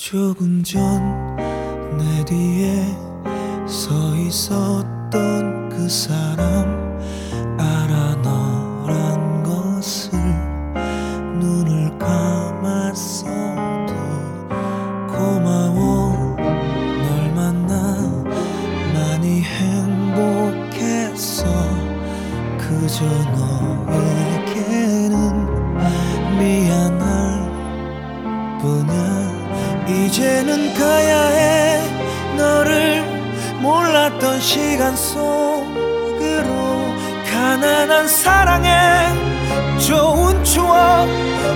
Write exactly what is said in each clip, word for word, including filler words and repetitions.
조금 전 내 뒤에 서 있었던 그 사람 알아 너란 것을 눈을 감았어도 고마워 널 만나 많이 행복했어 그저 너에게는 미안할 뿐이야 이제는 가야 해 너를 몰랐던 시간 속으로 가난한 사랑에 좋은 추억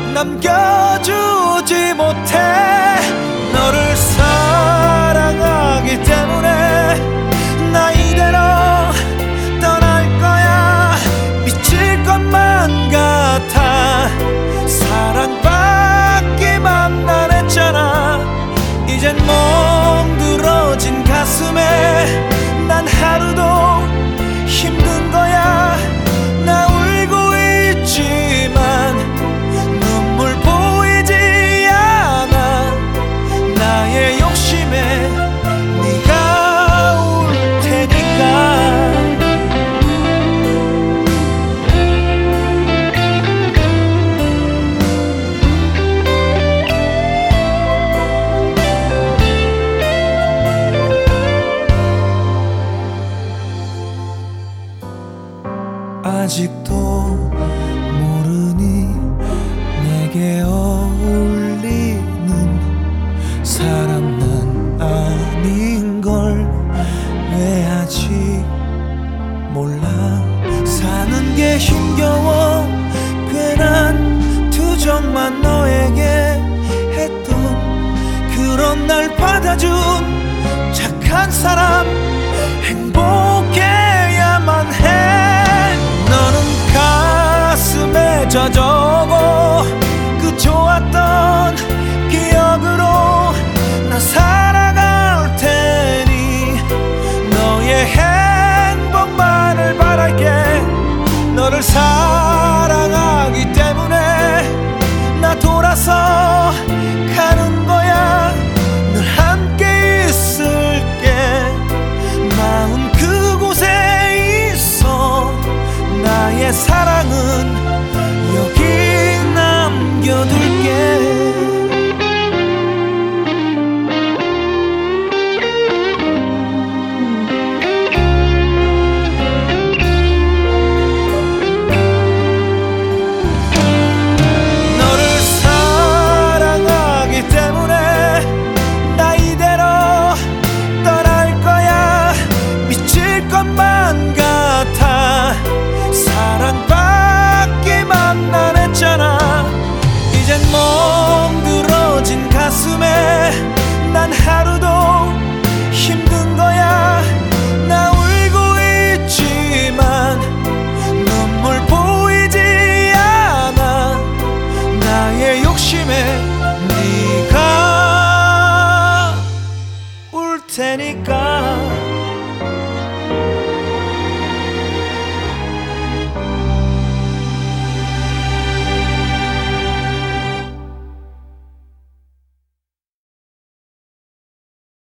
남겨주지 못해 너를 사랑하기 때문에 나 이대로 떠날 거야 미칠 것만 같아 사랑받기만 안 했잖아 이젠 멍들어진 가슴에 난 하루도 힘든 거야 나 울고 있지만 눈물 보이지 않아 나의 욕심에 네가 울 테니까 아직도 모르니 내게 어울리는 사람 난 아닌걸 왜 아직 몰라 사는 게 힘겨워 괜한 투정만 너에게 했던 그런 날 받아준 착한 사람 행복해야만 해 너는 가슴에 젖어오고 그 좋았던 기억으로 나 살아갈 테니 너의 행복만을 바랄게 너를 사랑하기 때문에 나 돌아서 가는 거야 늘 함께 있을게 마음 그곳에 있어 나의 사랑은 여기 남겨둘게 사랑받기만 안 했잖아 이젠 멍들어진 가슴에 난 하루도 힘든 거야 나 울고 있지만 눈물 보이지 않아 나의 욕심에 네가 울 테니